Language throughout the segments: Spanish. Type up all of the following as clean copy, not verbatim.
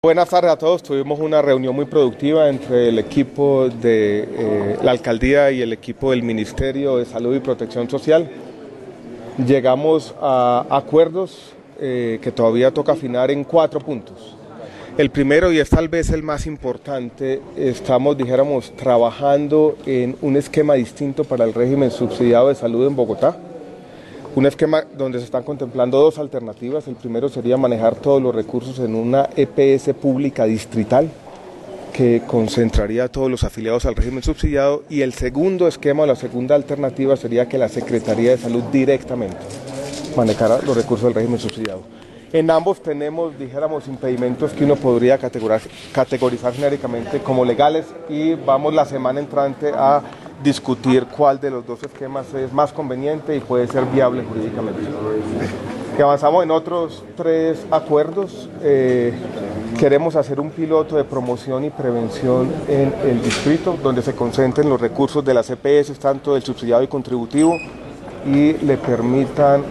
Buenas tardes a todos. Tuvimos una reunión muy productiva entre el equipo de la alcaldía y el equipo del Ministerio de Salud y Protección Social. Llegamos a acuerdos que todavía toca afinar en 4 puntos. El primero, y es tal vez el más importante, estamos, trabajando en un esquema distinto para el régimen subsidiado de salud en Bogotá. Un esquema donde se están contemplando 2 alternativas. El primero sería manejar todos los recursos en una EPS pública distrital que concentraría a todos los afiliados al régimen subsidiado, y el segundo esquema o la segunda alternativa sería que la Secretaría de Salud directamente manejara los recursos del régimen subsidiado. En ambos tenemos, impedimentos que uno podría categorizar genéricamente como legales, y vamos la semana entrante a discutir cuál de los 2 esquemas es más conveniente y puede ser viable jurídicamente. Que avanzamos en otros 3 acuerdos. Queremos hacer un piloto de promoción y prevención en el distrito, donde se concentren los recursos de las EPS, tanto del subsidiado y contributivo, y le permitan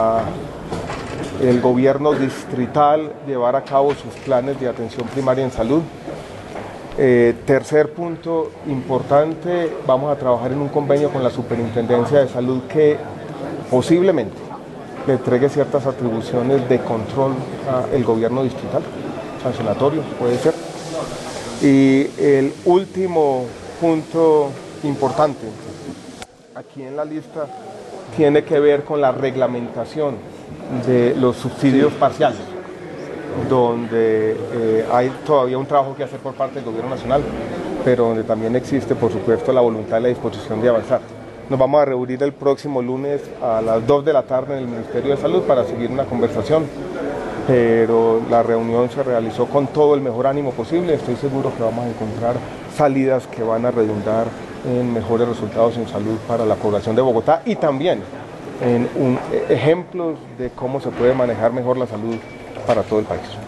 al gobierno distrital llevar a cabo sus planes de atención primaria en salud. Tercer punto importante, vamos a trabajar en un convenio con la Superintendencia de Salud que posiblemente le entregue ciertas atribuciones de control al gobierno distrital, sancionatorio puede ser. Y el último punto importante aquí en la lista tiene que ver con la reglamentación de los subsidios parciales, donde hay todavía un trabajo que hacer por parte del gobierno nacional, pero donde también existe, por supuesto, la voluntad y la disposición de avanzar. Nos vamos a reunir el próximo lunes a las 2 de la tarde en el Ministerio de Salud para seguir una conversación, pero la reunión se realizó con todo el mejor ánimo posible. Estoy seguro que vamos a encontrar salidas que van a redundar en mejores resultados en salud para la población de Bogotá, y también en ejemplos de cómo se puede manejar mejor la salud para todo el país.